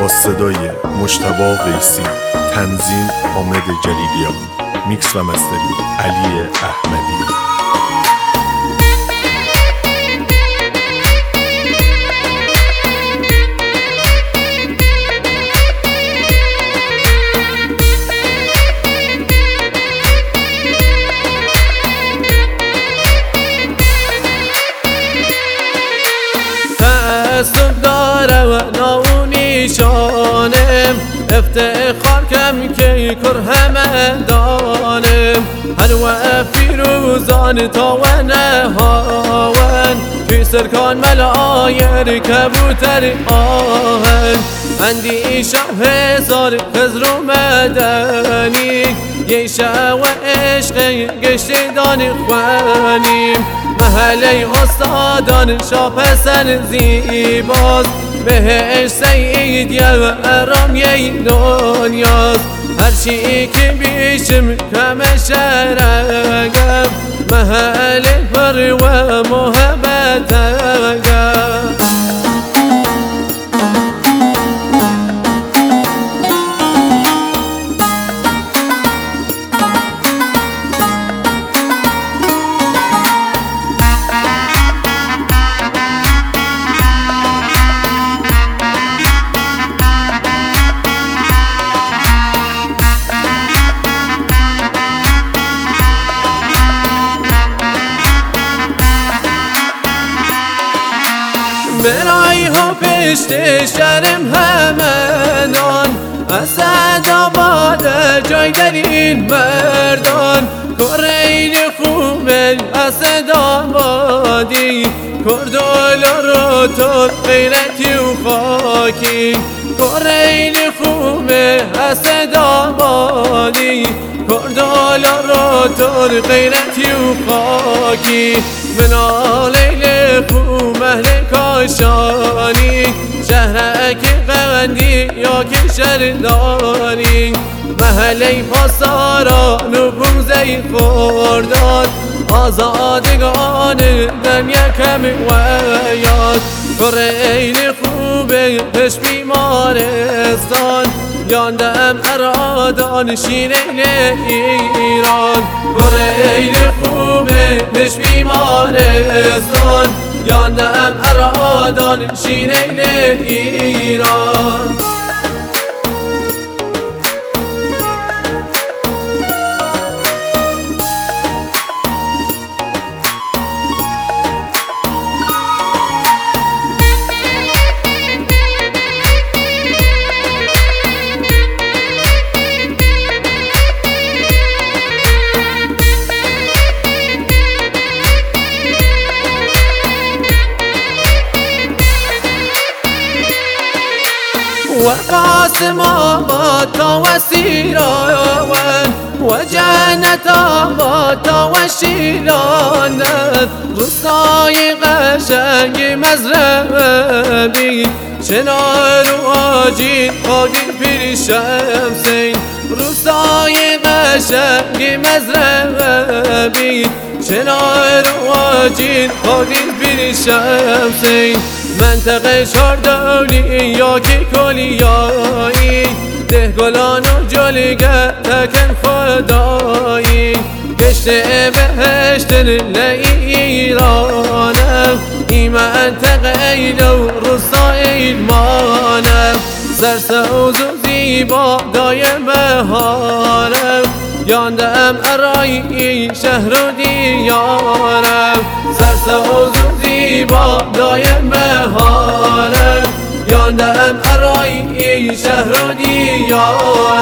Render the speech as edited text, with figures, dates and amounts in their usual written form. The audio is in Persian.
با صدای مجتبی ویسی، تنظیم حامد جلیلیان، میکس و مستری علی احمدی. تعصب داره و ناونیشانم، افتخار کم که کره مدانم، هر و فیروزان تا و نهاون، فی سرکان ملایر کبوتر آهن، اندیشه هزار خزر و مدنی، یشه و عشق گشتیدان خوانیم، محله استادان شاپسن زیباست، بهش سید یا ارام یه دنیاست، هرچی که بیشم کم شرگم، محله پر و محبتگم. برای ها پشت شرم همدان، اسد آباد جای در این مردان، کره خوبه اسد آبادی، کردال رو تر غیرتی و خاکی، کره خوبه اسد آبادی، کردال رو تر غیرتی و خاکی، منا لیل خوب اهل کاشانی، شهرک قندی یا که شهرداری، محله پاساران و پوزه خورداد، آزادگان دم یکم ویاد، کره خوبه پش بیمارستان، یاندم ارادان شیرین ایران، کره خوبه پش بیمارستان، یاندم ارادان شیرین ایران. و قاسم آباد تا و سیراون، و جنت آباد تا و شیران، روستای قشنگ مزربی، شنار و آجین خاگین پیر شمسین، روستای قشنگ مزربی، شنار و آجین خاگین پیر شمسین، منطقه شاردولی یا که کلیایی، ده گلان و جلگه تکن خدایی، گشت بهشت ایرانم، ای منطقه نو روستای ایلمانم، سرسوز و زیبا دایم بهارم، یاندم ارایی شهر و دیارم، سرسوز و زیبا دایم بهارم، یاندم ارایی شهر و دیارم.